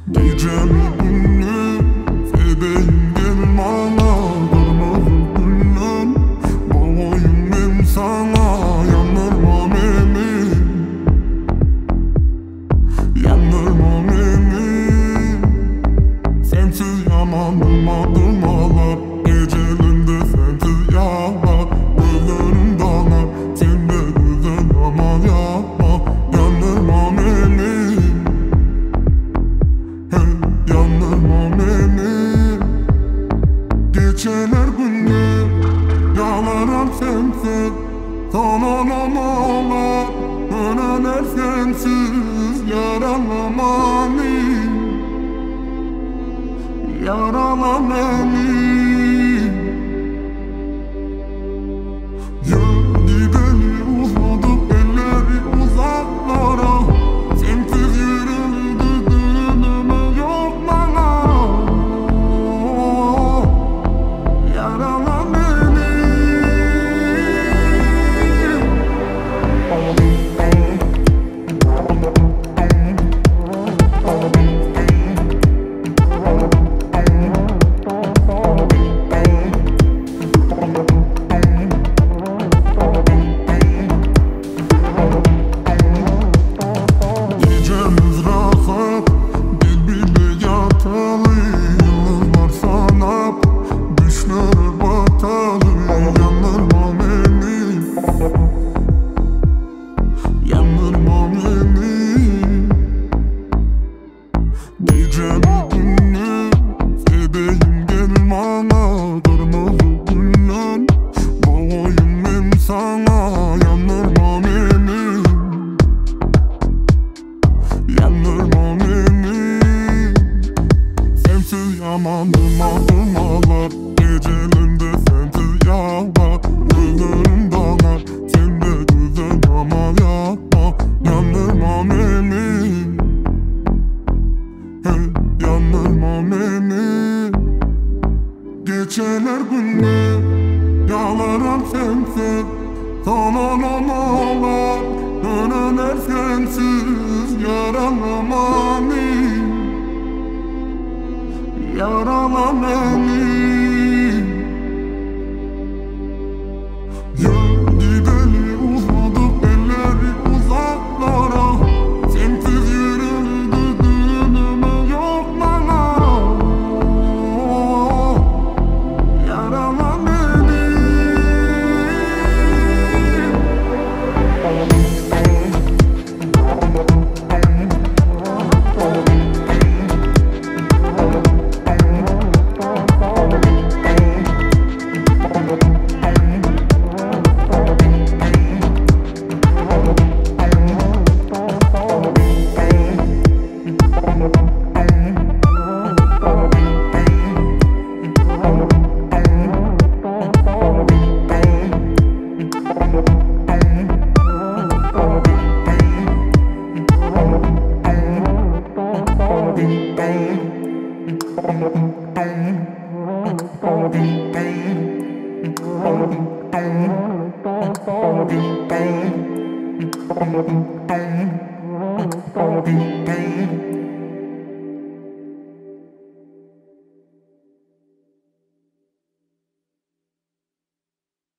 Gecenin günü fedeyim gelin bana. Kırmızı güller boğayım ben sana. Yandırma beni, yandırma beni. Sensiz yamandım adımlar. Gecelerinde sensiz yağlar. Gözlerim dalar, sen de güzel ama yapma. Yandırma beni, hey, yandırma beni. Geceler günler yağlarım sensiz. Sonlanamalar, döneler sensiz. Yaralama beni, yarala beni. Ya gideli uzadık elleri uzaklara. Sensiz yürüdü döneme yok bana. Yarala beni. Gecemiz rahat, birbirine yatalı. Yıldızlar sanap, düşler batalı. Yandırma beni, yandırma beni. Gecenin günü fedeyim gelin bana. Kırmızı güller boğayım ben sana. Yandırma beni, yandırma beni. Sensiz yamandım adımlar. Gecelerinde sensiz yağlar. Gözlerim dalar, sen de güzel ama yapma. Yandırma beni, hey, yandırma beni. Geceler günler yağlarım sensiz. Sonlanamalar, döneler sensiz. Yaralama beni, yarala beni. Ya gideli uzadık elleri uzaklara. Sensiz yürüdü döneme yok bana. Yarala beni. Bang.